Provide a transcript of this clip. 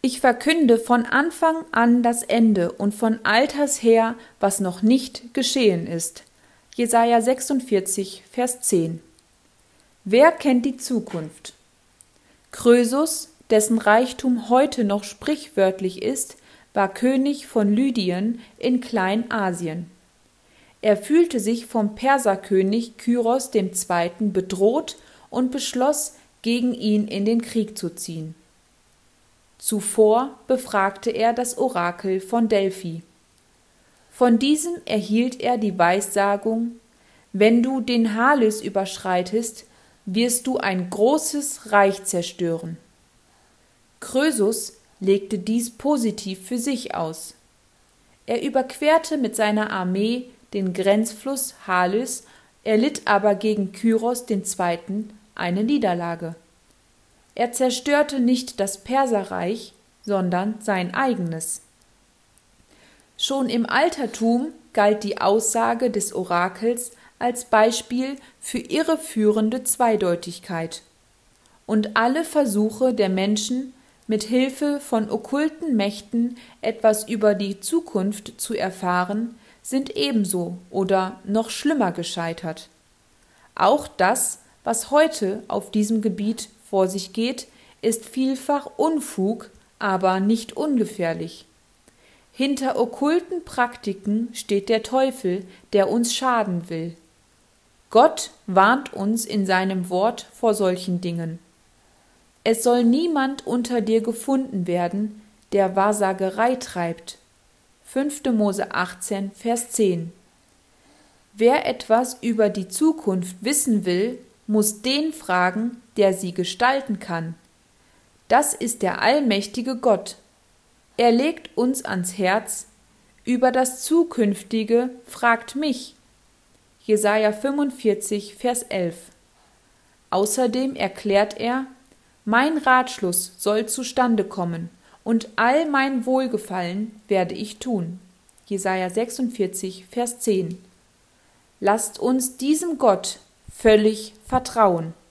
Ich verkünde von Anfang an das Ende und von alters her, was noch nicht geschehen ist. Jesaja 46, Vers 10. Wer kennt die Zukunft? Krösus, dessen Reichtum heute noch sprichwörtlich ist, war König von Lydien in Kleinasien. Er fühlte sich vom Perserkönig Kyros II. Bedroht und beschloss, gegen ihn in den Krieg zu ziehen. Zuvor befragte er das Orakel von Delphi. Von diesem erhielt er die Weissagung: Wenn du den Halys überschreitest, wirst du ein großes Reich zerstören. Krösus legte dies positiv für sich aus. Er überquerte mit seiner Armee den Grenzfluss Halys, erlitt aber gegen Kyros II. Eine Niederlage. Er zerstörte nicht das Perserreich, sondern sein eigenes. Schon im Altertum galt die Aussage des Orakels als Beispiel für irreführende Zweideutigkeit. Und alle Versuche der Menschen, mit Hilfe von okkulten Mächten etwas über die Zukunft zu erfahren, sind ebenso oder noch schlimmer gescheitert. Auch das, was heute auf diesem Gebiet vor sich geht, ist vielfach Unfug, aber nicht ungefährlich. Hinter okkulten Praktiken steht der Teufel, der uns schaden will. Gott warnt uns in seinem Wort vor solchen Dingen. Es soll niemand unter dir gefunden werden, der Wahrsagerei treibt. 5. Mose 18, Vers 10. Wer etwas über die Zukunft wissen will, muss den fragen, der sie gestalten kann. Das ist der allmächtige Gott. Er legt uns ans Herz: Über das Zukünftige fragt mich. Jesaja 45, Vers 11. Außerdem erklärt er: Mein Ratschluss soll zustande kommen und all mein Wohlgefallen werde ich tun. Jesaja 46, Vers 10. Lasst uns diesem Gott völlig vertrauen.